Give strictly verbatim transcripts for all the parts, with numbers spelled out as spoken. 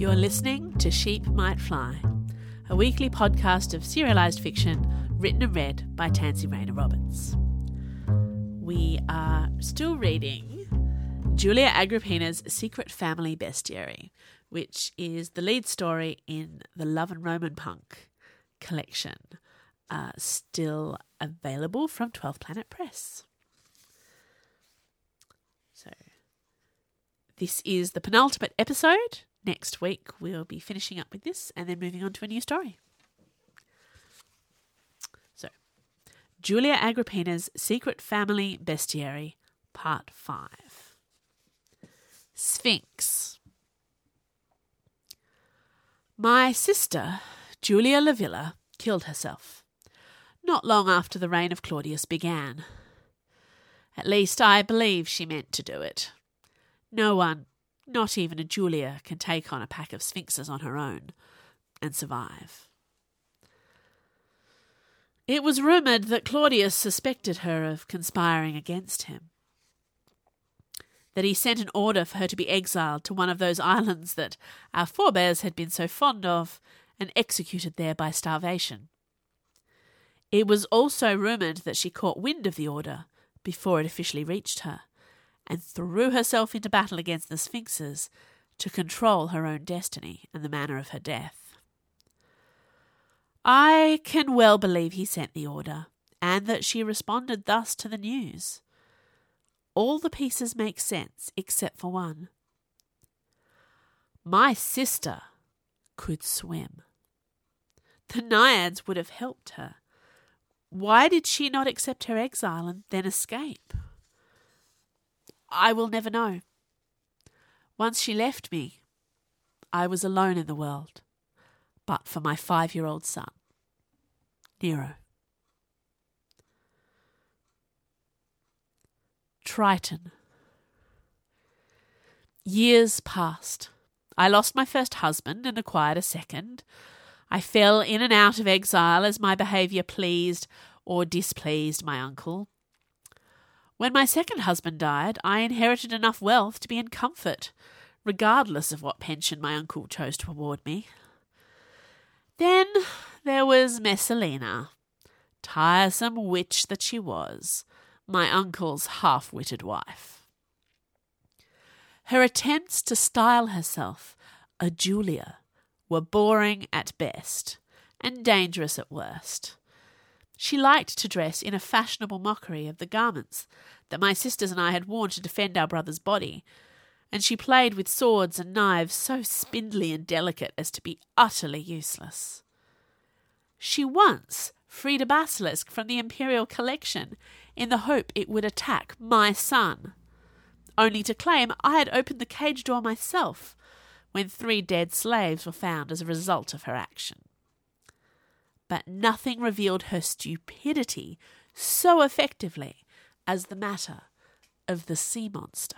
You're listening to Sheep Might Fly, a weekly podcast of serialised fiction written and read by Tansy Rayner Roberts. We are still reading Julia Agrippina's Secret Family Bestiary, which is the lead story in the Love and Roman Punk collection, uh, still available from twelfth Planet Press. So, this is the penultimate episode. Next week we'll be finishing up with this and then moving on to a new story. So, Julia Agrippina's Secret Family Bestiary, Part five. Sphinx. My sister, Julia Livilla, killed herself, not long after the reign of Claudius began. At least I believe she meant to do it. No one, not even a Julia, can take on a pack of sphinxes on her own and survive. It was rumoured that Claudius suspected her of conspiring against him, that he sent an order for her to be exiled to one of those islands that our forebears had been so fond of and executed there by starvation. It was also rumoured that she caught wind of the order before it officially reached her, and threw herself into battle against the Sphinxes to control her own destiny and the manner of her death. I can well believe he sent the order, and that she responded thus to the news. All the pieces make sense except for one. My sister could swim. The Naiads would have helped her. Why did she not accept her exile and then escape? I will never know. Once she left me, I was alone in the world, but for my five-year-old son, Nero. Triton. Years passed. I lost my first husband and acquired a second. I fell in and out of exile as my behaviour pleased or displeased my uncle. When my second husband died, I inherited enough wealth to be in comfort, regardless of what pension my uncle chose to award me. Then there was Messalina, tiresome witch that she was, my uncle's half-witted wife. Her attempts to style herself a Julia were boring at best and dangerous at worst. She liked to dress in a fashionable mockery of the garments that my sisters and I had worn to defend our brother's body, and she played with swords and knives so spindly and delicate as to be utterly useless. She once freed a basilisk from the imperial collection in the hope it would attack my son, only to claim I had opened the cage door myself when three dead slaves were found as a result of her action. But nothing revealed her stupidity so effectively as the matter of the sea monster.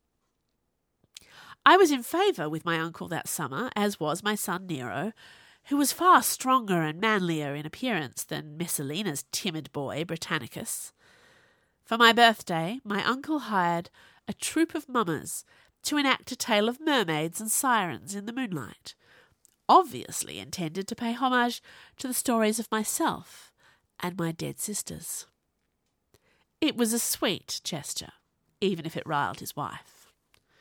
I was in favour with my uncle that summer, as was my son Nero, who was far stronger and manlier in appearance than Messalina's timid boy Britannicus. For my birthday, my uncle hired a troupe of mummers to enact a tale of mermaids and sirens in the moonlight, obviously intended to pay homage to the stories of myself and my dead sisters. It was a sweet gesture, even if it riled his wife.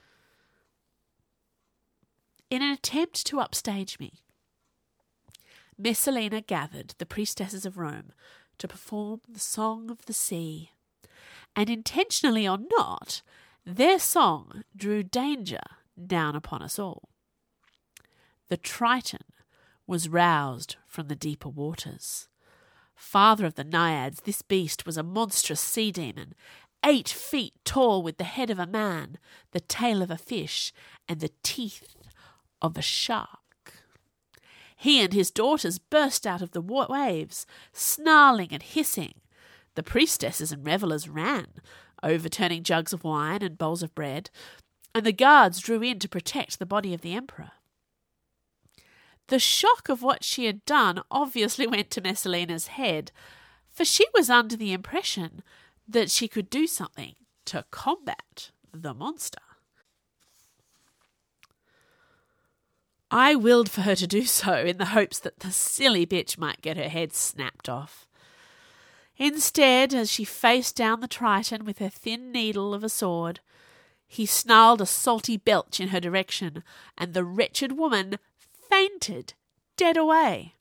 In an attempt to upstage me, Messalina gathered the priestesses of Rome to perform the Song of the Sea, and intentionally or not, their song drew danger down upon us all. The Triton was roused from the deeper waters. Father of the Naiads, this beast was a monstrous sea demon, eight feet tall with the head of a man, the tail of a fish, and the teeth of a shark. He and his daughters burst out of the waves, snarling and hissing. The priestesses and revellers ran, overturning jugs of wine and bowls of bread, and the guards drew in to protect the body of the emperor. The shock of what she had done obviously went to Messalina's head, for she was under the impression that she could do something to combat the monster. I willed for her to do so in the hopes that the silly bitch might get her head snapped off. Instead, as she faced down the Triton with her thin needle of a sword, he snarled a salty belch in her direction, and the wretched woman fainted, dead away.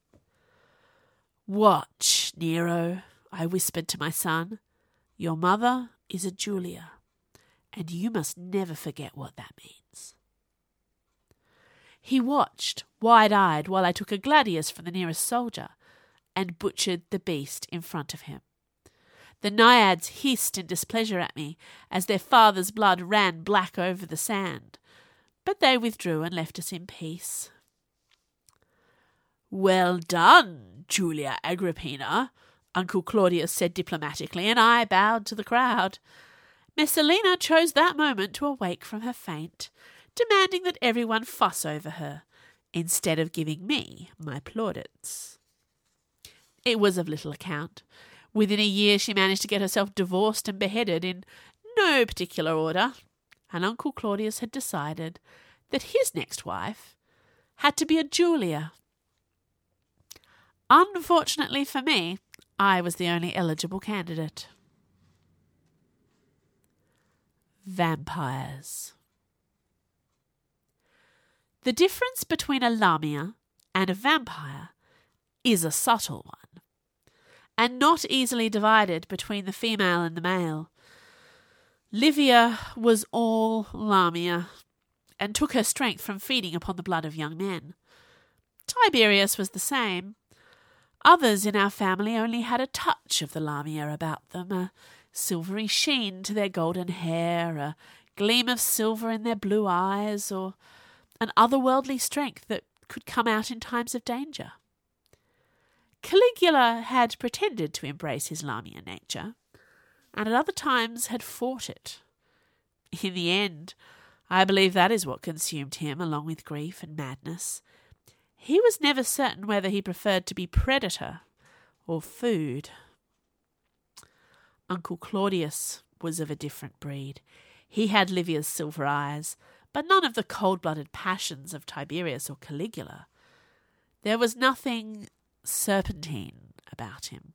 "Watch, Nero," I whispered to my son. "Your mother is a Julia, and you must never forget what that means." He watched, wide-eyed, while I took a gladius from the nearest soldier and butchered the beast in front of him. The naiads hissed in displeasure at me as their father's blood ran black over the sand, but they withdrew and left us in peace. "Well done, Julia Agrippina," Uncle Claudius said diplomatically, and I bowed to the crowd. Messalina chose that moment to awake from her faint, demanding that everyone fuss over her, instead of giving me my plaudits. It was of little account. Within a year she managed to get herself divorced and beheaded in no particular order, and Uncle Claudius had decided that his next wife had to be a Julia. Unfortunately for me, I was the only eligible candidate. Vampires. The difference between a Lamia and a vampire is a subtle one, and not easily divided between the female and the male. Livia was all Lamia, and took her strength from feeding upon the blood of young men. Tiberius was the same. Others in our family only had a touch of the Lamia about them, a silvery sheen to their golden hair, a gleam of silver in their blue eyes, or an otherworldly strength that could come out in times of danger. Caligula had pretended to embrace his Lamia nature, and at other times had fought it. In the end, I believe that is what consumed him, along with grief and madness. He was never certain whether he preferred to be predator or food. Uncle Claudius was of a different breed. He had Livia's silver eyes, but none of the cold-blooded passions of Tiberius or Caligula. There was nothing serpentine about him.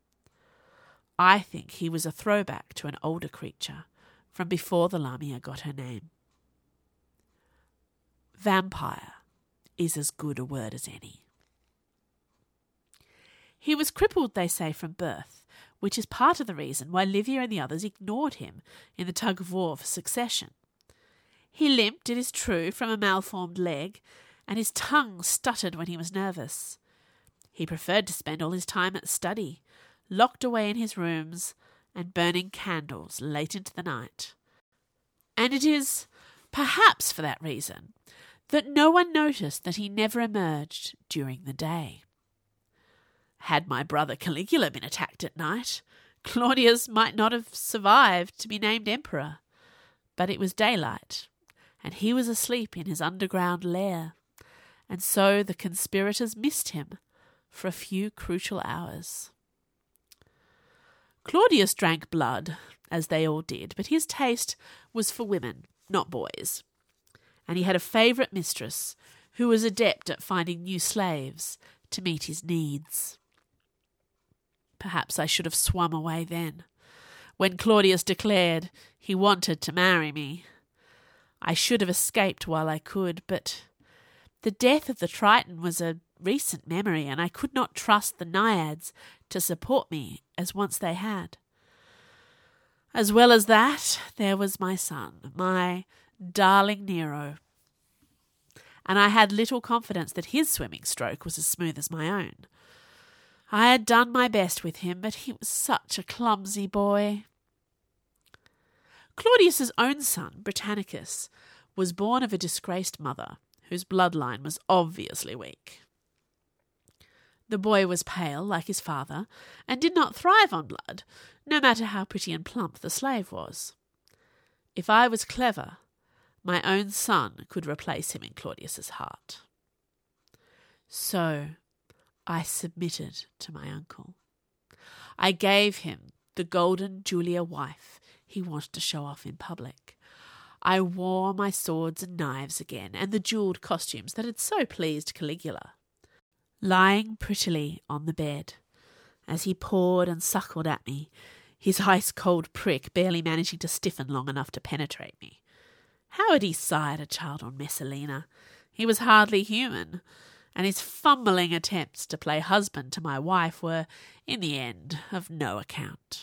I think he was a throwback to an older creature from before the Lamia got her name. Vampire is as good a word as any. He was crippled, they say, from birth, which is part of the reason why Livia and the others ignored him in the tug-of-war for succession. He limped, it is true, from a malformed leg, and his tongue stuttered when he was nervous. He preferred to spend all his time at study, locked away in his rooms, and burning candles late into the night. And it is, perhaps for that reason, that no one noticed that he never emerged during the day. Had my brother Caligula been attacked at night, Claudius might not have survived to be named emperor. But it was daylight, and he was asleep in his underground lair, and so the conspirators missed him for a few crucial hours. Claudius drank blood, as they all did, but his taste was for women, not boys. And he had a favourite mistress who was adept at finding new slaves to meet his needs. Perhaps I should have swum away then, when Claudius declared he wanted to marry me. I should have escaped while I could, but the death of the Triton was a recent memory, and I could not trust the naiads to support me as once they had. As well as that, there was my son, my darling Nero, and I had little confidence that his swimming stroke was as smooth as my own. I had done my best with him, but he was such a clumsy boy. Claudius's own son, Britannicus, was born of a disgraced mother, whose bloodline was obviously weak. The boy was pale, like his father, and did not thrive on blood, no matter how pretty and plump the slave was. If I was clever, my own son could replace him in Claudius's heart. So I submitted to my uncle. I gave him the golden Julia wife he wanted to show off in public. I wore my swords and knives again, and the jewelled costumes that had so pleased Caligula. Lying prettily on the bed, as he pawed and suckled at me, his ice-cold prick barely managing to stiffen long enough to penetrate me. How had he sired a child on Messalina? He was hardly human, and his fumbling attempts to play husband to my wife were, in the end, of no account.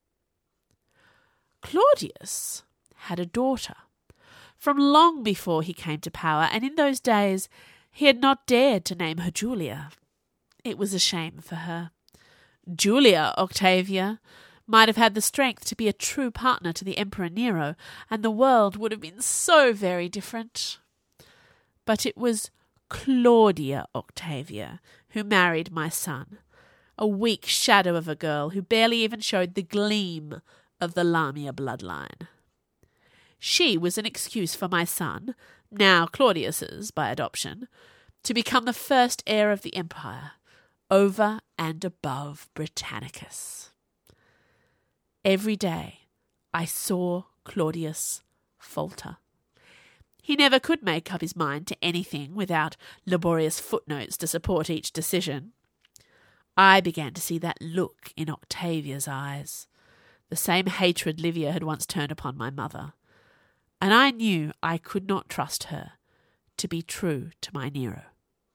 Claudius had a daughter, from long before he came to power, and in those days he had not dared to name her Julia. It was a shame for her. Julia Octavia might have had the strength to be a true partner to the Emperor Nero, and the world would have been so very different. But it was Claudia Octavia who married my son, a weak shadow of a girl who barely even showed the gleam of the Lamia bloodline. She was an excuse for my son, now Claudius's by adoption, to become the first heir of the empire, over and above Britannicus. Every day I saw Claudius falter. He never could make up his mind to anything without laborious footnotes to support each decision. I began to see that look in Octavia's eyes, the same hatred Livia had once turned upon my mother, and I knew I could not trust her to be true to my Nero.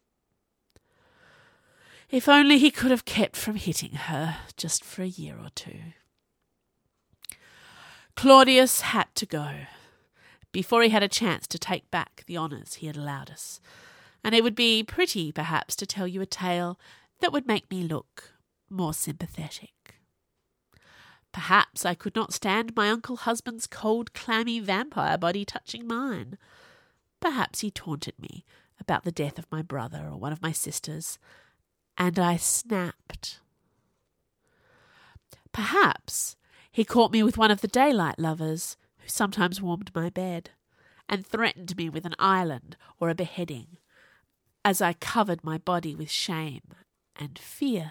If only he could have kept from hitting her just for a year or two. Claudius had to go before he had a chance to take back the honours he had allowed us, and it would be pretty, perhaps, to tell you a tale that would make me look more sympathetic. Perhaps I could not stand my uncle husband's cold, clammy vampire body touching mine. Perhaps he taunted me about the death of my brother or one of my sisters, and I snapped. Perhaps he caught me with one of the daylight lovers who sometimes warmed my bed, and threatened me with an island or a beheading, as I covered my body with shame and fear.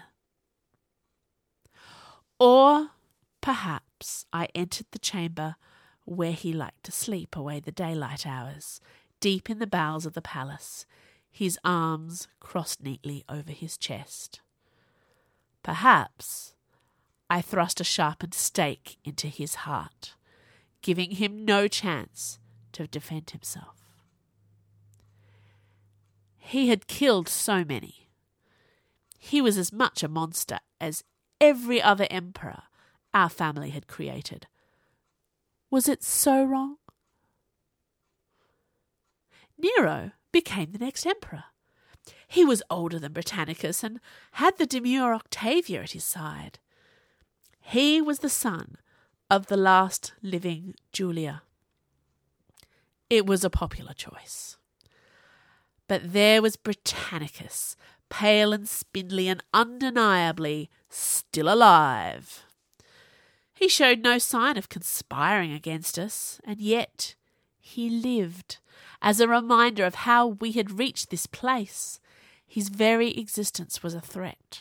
Or perhaps I entered the chamber where he liked to sleep away the daylight hours, deep in the bowels of the palace, his arms crossed neatly over his chest. Perhaps I thrust a sharpened stake into his heart, giving him no chance to defend himself. He had killed so many. He was as much a monster as every other emperor our family had created. Was it so wrong? Nero became the next emperor. He was older than Britannicus and had the demure Octavia at his side. He was the son of the last living Julia. It was a popular choice. But there was Britannicus, pale and spindly and undeniably still alive. He showed no sign of conspiring against us, and yet he lived as a reminder of how we had reached this place. His very existence was a threat.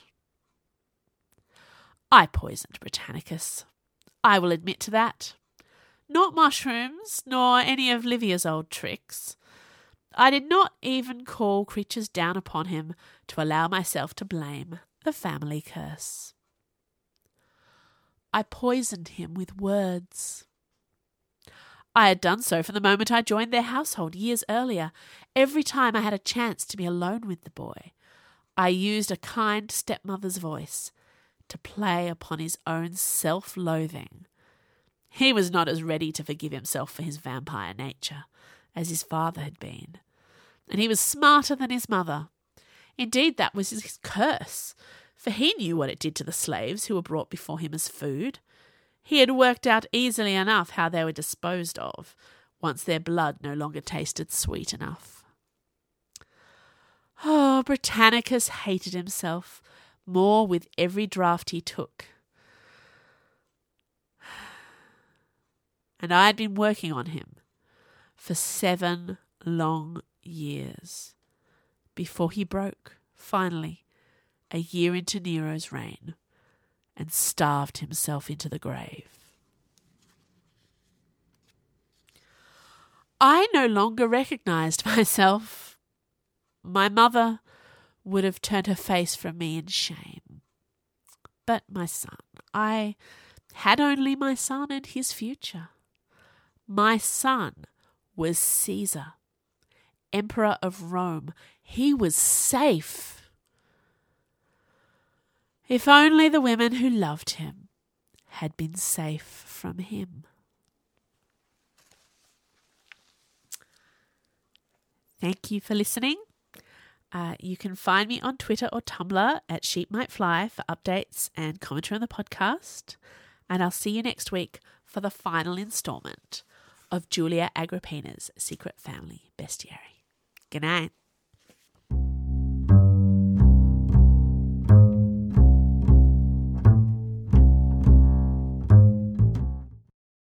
I poisoned Britannicus. I will admit to that. Not mushrooms, nor any of Livia's old tricks. I did not even call creatures down upon him to allow myself to blame the family curse. I poisoned him with words. I had done so from the moment I joined their household years earlier. Every time I had a chance to be alone with the boy, I used a kind stepmother's voice to play upon his own self-loathing. He was not as ready to forgive himself for his vampire nature as his father had been, and he was smarter than his mother. Indeed, that was his curse, for he knew what it did to the slaves who were brought before him as food. He had worked out easily enough how they were disposed of, once their blood no longer tasted sweet enough. Oh, Britannicus hated himself more with every draught he took. And I had been working on him for seven long years before he broke, finally, a year into Nero's reign, and starved himself into the grave. I no longer recognized myself. My mother would have turned her face from me in shame. But my son, I had only my son and his future. My son was Caesar, Emperor of Rome. He was safe. If only the women who loved him had been safe from him. Thank you for listening. Uh, you can find me on Twitter or Tumblr at Sheep Might Fly for updates and commentary on the podcast. And I'll see you next week for the final installment of Julia Agrippina's Secret Family Bestiary. Good night.